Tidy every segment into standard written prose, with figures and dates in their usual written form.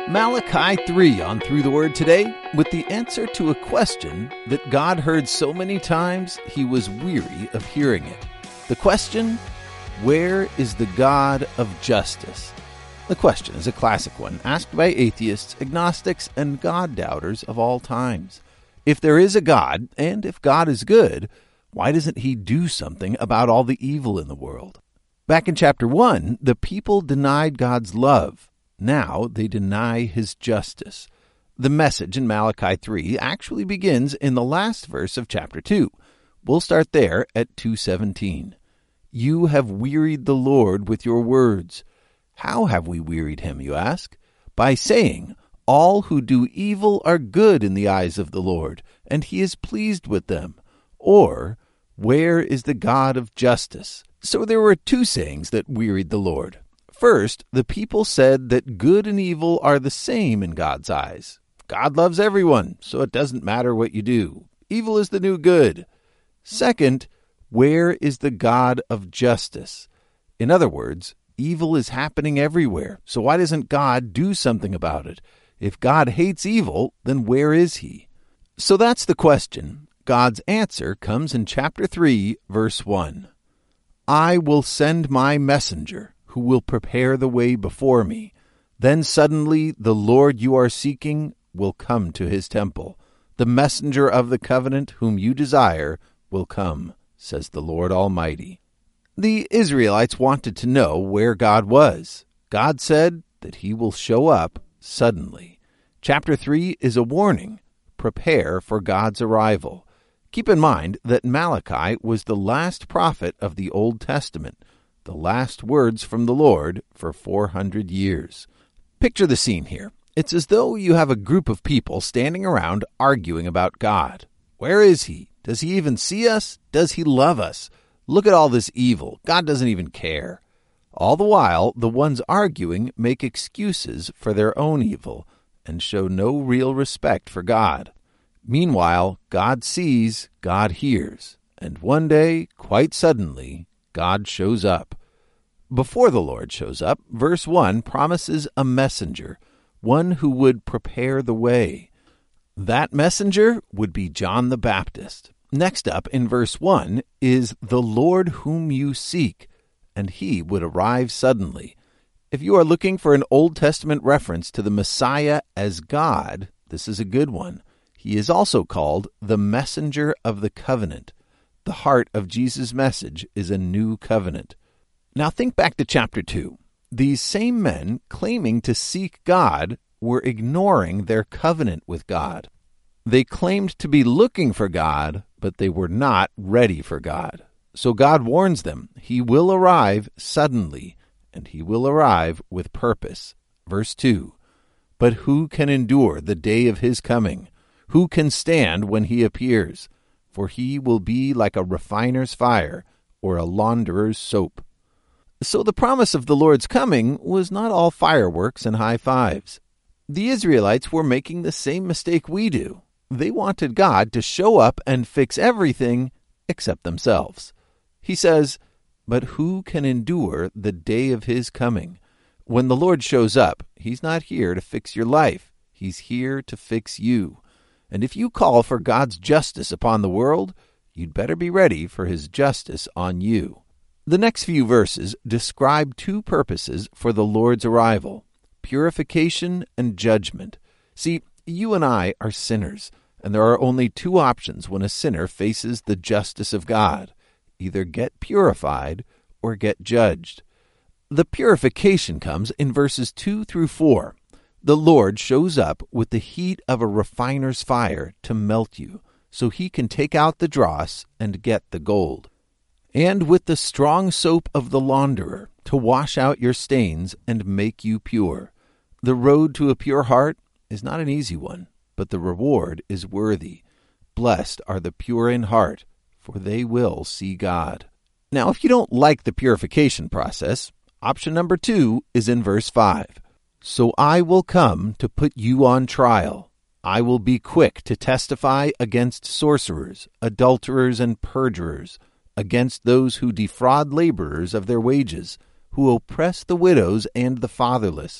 Malachi 3 on Through the Word today with the answer to a question that God heard so many times he was weary of hearing it. The question, where is the God of justice? The question is a classic one, asked by atheists, agnostics, and God-doubters of all times. If there is a God, and if God is good, why doesn't he do something about all the evil in the world? Back in chapter 1, the people denied God's love. Now they deny his justice. The message in Malachi 3 actually begins in the last verse of chapter 2. We'll start there at 2:17. You have wearied the Lord with your words. How have we wearied him, you ask? By saying, all who do evil are good in the eyes of the Lord, and he is pleased with them. Or, where is the God of justice? So there were two sayings that wearied the Lord. First, the people said that good and evil are the same in God's eyes. God loves everyone, so it doesn't matter what you do. Evil is the new good. Second, where is the God of justice? In other words, evil is happening everywhere, so why doesn't God do something about it? If God hates evil, then where is he? So that's the question. God's answer comes in chapter 3, verse 1. I will send my messenger, who will prepare the way before me. Then suddenly the Lord you are seeking will come to his temple. The messenger of the covenant whom you desire will come, says the Lord Almighty. The Israelites wanted to know where God was. God said that he will show up suddenly. Chapter 3 is a warning. Prepare for God's arrival. Keep in mind that Malachi was the last prophet of the Old Testament, the last words from the Lord for 400 years. Picture the scene here. It's as though you have a group of people standing around arguing about God. Where is he? Does he even see us? Does he love us? Look at all this evil. God doesn't even care. All the while, the ones arguing make excuses for their own evil and show no real respect for God. Meanwhile, God sees, God hears, and one day, quite suddenly, God shows up. Before the Lord shows up, verse 1 promises a messenger, one who would prepare the way. That messenger would be John the Baptist. Next up in verse 1 is the Lord whom you seek, and he would arrive suddenly. If you are looking for an Old Testament reference to the Messiah as God, this is a good one. He is also called the messenger of the covenant. The heart of Jesus' message is a new covenant. Now think back to chapter 2. These same men claiming to seek God were ignoring their covenant with God. They claimed to be looking for God, but they were not ready for God. So God warns them, he will arrive suddenly, and he will arrive with purpose. Verse 2, but who can endure the day of his coming? Who can stand when he appears? For he will be like a refiner's fire or a launderer's soap. So the promise of the Lord's coming was not all fireworks and high fives. The Israelites were making the same mistake we do. They wanted God to show up and fix everything except themselves. He says, but who can endure the day of his coming? When the Lord shows up, he's not here to fix your life. He's here to fix you. And if you call for God's justice upon the world, you'd better be ready for his justice on you. The next few verses describe two purposes for the Lord's arrival, purification and judgment. See, you and I are sinners, and there are only two options when a sinner faces the justice of God. Either get purified or get judged. The purification comes in verses 2 through 4. The Lord shows up with the heat of a refiner's fire to melt you, so he can take out the dross and get the gold. And with the strong soap of the launderer to wash out your stains and make you pure. The road to a pure heart is not an easy one, but the reward is worthy. Blessed are the pure in heart, for they will see God. Now, if you don't like the purification process, option number 2 is in verse 5. So I will come to put you on trial. I will be quick to testify against sorcerers, adulterers, and perjurers, against those who defraud laborers of their wages, who oppress the widows and the fatherless,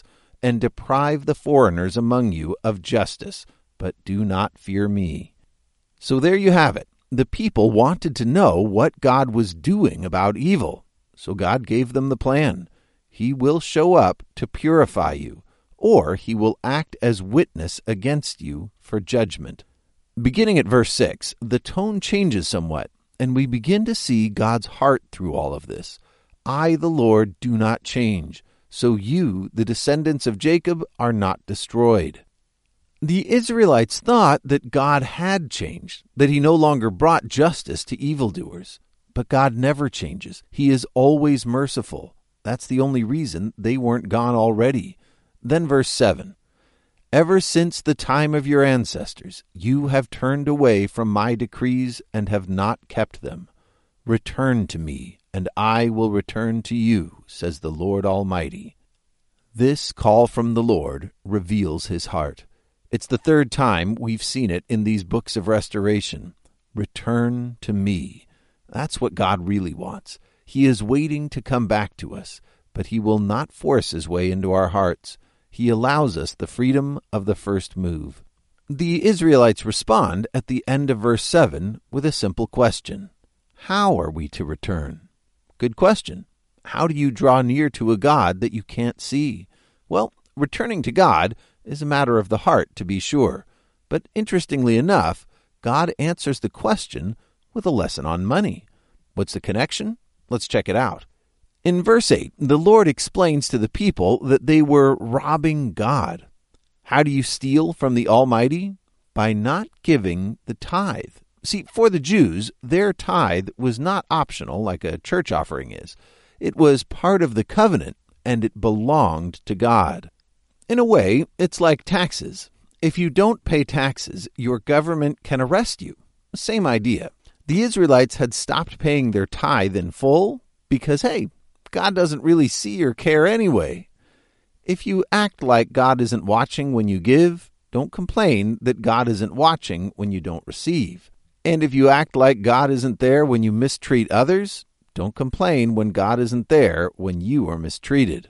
and deprive the foreigners among you of justice, but do not fear me." So there you have it. The people wanted to know what God was doing about evil. So God gave them the plan. He will show up to purify you, or he will act as witness against you for judgment. Beginning at verse 6, the tone changes somewhat, and we begin to see God's heart through all of this. "I, the Lord, do not change, so you, the descendants of Jacob, are not destroyed." The Israelites thought that God had changed, that he no longer brought justice to evildoers. But God never changes. He is always merciful. That's the only reason they weren't gone already. Then verse 7, "Ever since the time of your ancestors, you have turned away from my decrees and have not kept them. Return to me, and I will return to you, says the Lord Almighty." This call from the Lord reveals his heart. It's the third time we've seen it in these books of restoration. Return to me. That's what God really wants. He is waiting to come back to us, but he will not force his way into our hearts. He allows us the freedom of the first move. The Israelites respond at the end of verse 7 with a simple question. How are we to return? Good question. How do you draw near to a God that you can't see? Well, returning to God is a matter of the heart, to be sure. But interestingly enough, God answers the question with a lesson on money. What's the connection? Let's check it out. In verse 8, the Lord explains to the people that they were robbing God. How do you steal from the Almighty? By not giving the tithe. See, for the Jews, their tithe was not optional like a church offering is. It was part of the covenant, and it belonged to God. In a way, it's like taxes. If you don't pay taxes, your government can arrest you. Same idea. The Israelites had stopped paying their tithe in full because, hey, God doesn't really see or care anyway. If you act like God isn't watching when you give, don't complain that God isn't watching when you don't receive. And if you act like God isn't there when you mistreat others, don't complain when God isn't there when you are mistreated.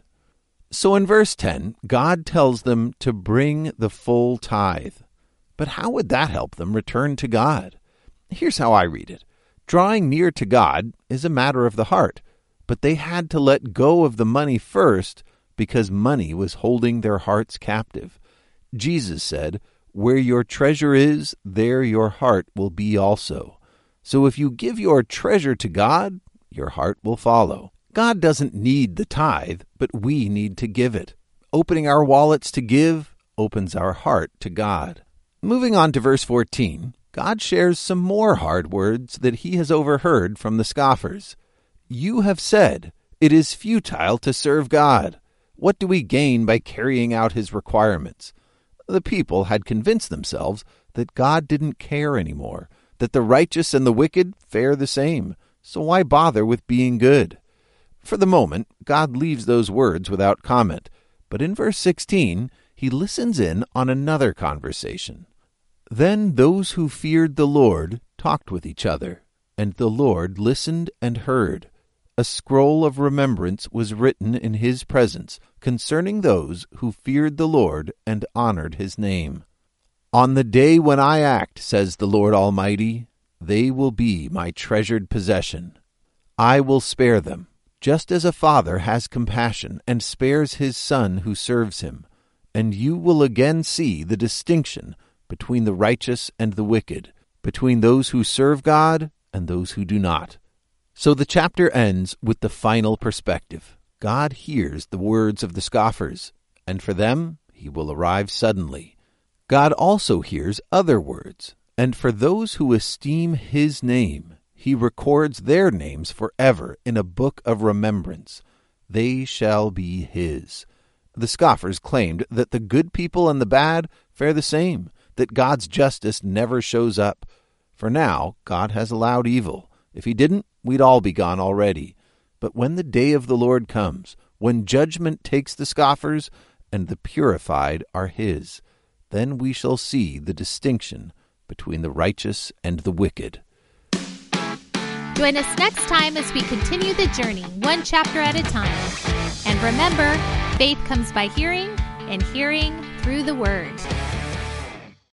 So in verse 10, God tells them to bring the full tithe. But how would that help them return to God? Here's how I read it. Drawing near to God is a matter of the heart, but they had to let go of the money first because money was holding their hearts captive. Jesus said, "Where your treasure is, there your heart will be also." So if you give your treasure to God, your heart will follow. God doesn't need the tithe, but we need to give it. Opening our wallets to give opens our heart to God. Moving on to verse 14, God shares some more hard words that he has overheard from the scoffers. "You have said, 'It is futile to serve God. What do we gain by carrying out his requirements?'" The people had convinced themselves that God didn't care anymore, that the righteous and the wicked fare the same, so why bother with being good? For the moment, God leaves those words without comment, but in verse 16, he listens in on another conversation. "Then those who feared the Lord talked with each other, and the Lord listened and heard. A scroll of remembrance was written in his presence concerning those who feared the Lord and honored his name. On the day when I act, says the Lord Almighty, they will be my treasured possession. I will spare them, just as a father has compassion and spares his son who serves him. And you will again see the distinction between the righteous and the wicked, between those who serve God and those who do not." So the chapter ends with the final perspective. God hears the words of the scoffers, and for them he will arrive suddenly. God also hears other words, and for those who esteem his name, he records their names forever in a book of remembrance. They shall be his. The scoffers claimed that the good people and the bad fare the same, that God's justice never shows up. For now, God has allowed evil. If he didn't, we'd all be gone already. But when the day of the Lord comes, when judgment takes the scoffers and the purified are his, then we shall see the distinction between the righteous and the wicked. Join us next time as we continue the journey, one chapter at a time. And remember, faith comes by hearing, and hearing through the Word.